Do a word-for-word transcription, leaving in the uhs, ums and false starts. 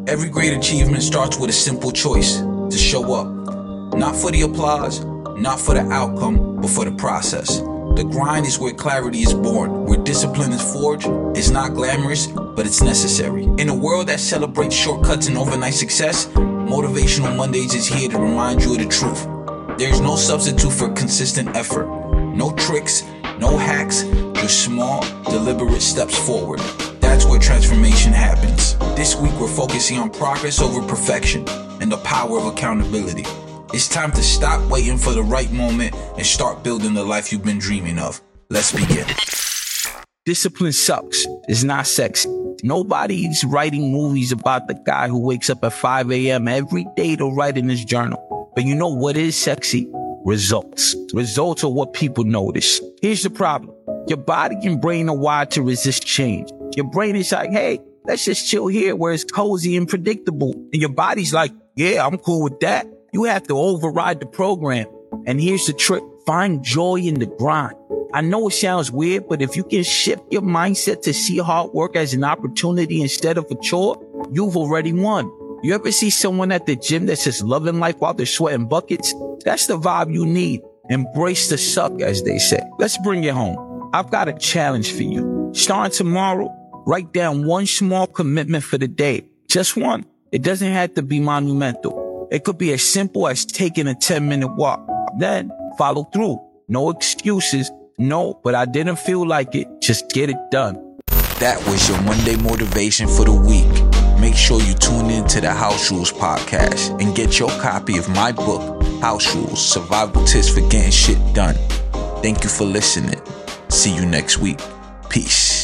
Every great achievement starts with a simple choice: to show up. Not for the applause, not for the outcome, but for the process. The grind is where clarity is born, where discipline is forged. It's not glamorous, but it's necessary. In a world that celebrates shortcuts and overnight success, Motivational Mondays is here to remind you of the truth. There's no substitute for consistent effort. No tricks, no hacks, just small, deliberate steps forward. That's where transformation happens. This week we're focusing on progress over perfection and the power of accountability. It's time to stop waiting for the right moment and start building the life you've been dreaming of. Let's begin. Discipline sucks. It's not sexy. Nobody's writing movies about the guy who wakes up at five a.m. every day to write in his journal. But you know what is sexy? Results. Results are what people notice. Here's the problem. Your body and brain are wired to resist change. Your brain is like, hey, let's just chill here where it's cozy and predictable. And your body's like, yeah, I'm cool with that. You have to override the program. And here's the trick. Find joy in the grind. I know it sounds weird, but if you can shift your mindset to see hard work as an opportunity instead of a chore, you've already won. You ever see someone at the gym that's just loving life while they're sweating buckets? That's the vibe you need. Embrace the suck, as they say. Let's bring it home. I've got a challenge for you. Starting tomorrow, write down one small commitment for the day. Just one. It doesn't have to be monumental. It could be as simple as taking a ten minute walk. Then follow through. No excuses. No, but I didn't feel like it. Just get it done. That was your Monday motivation for the week. Make sure you tune in to the House Rules podcast and get your copy of my book, House Rules, Survival Tips for Getting Shit Done. Thank you for listening. See you next week. Peace.